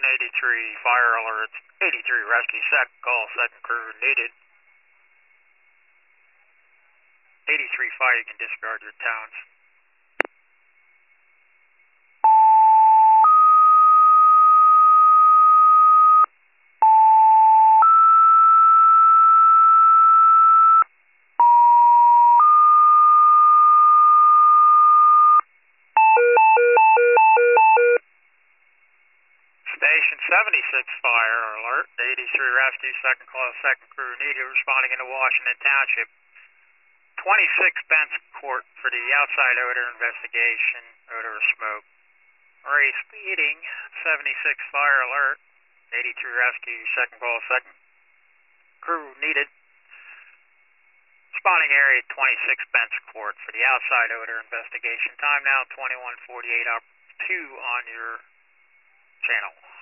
83 fire alerts, 83 rescue, second call, second crew needed. 83 fire, you can disregard your towns. Station 76 fire alert, 83 rescue, second call, second crew needed, responding into Washington Township. 26 Bence Court for the outside odor investigation, odor of smoke. Ray speeding, 76 fire alert, 83 rescue, second call, second crew needed. Responding area 26 Bence Court for the outside odor investigation. Time now 21:48, up 2 on your channel.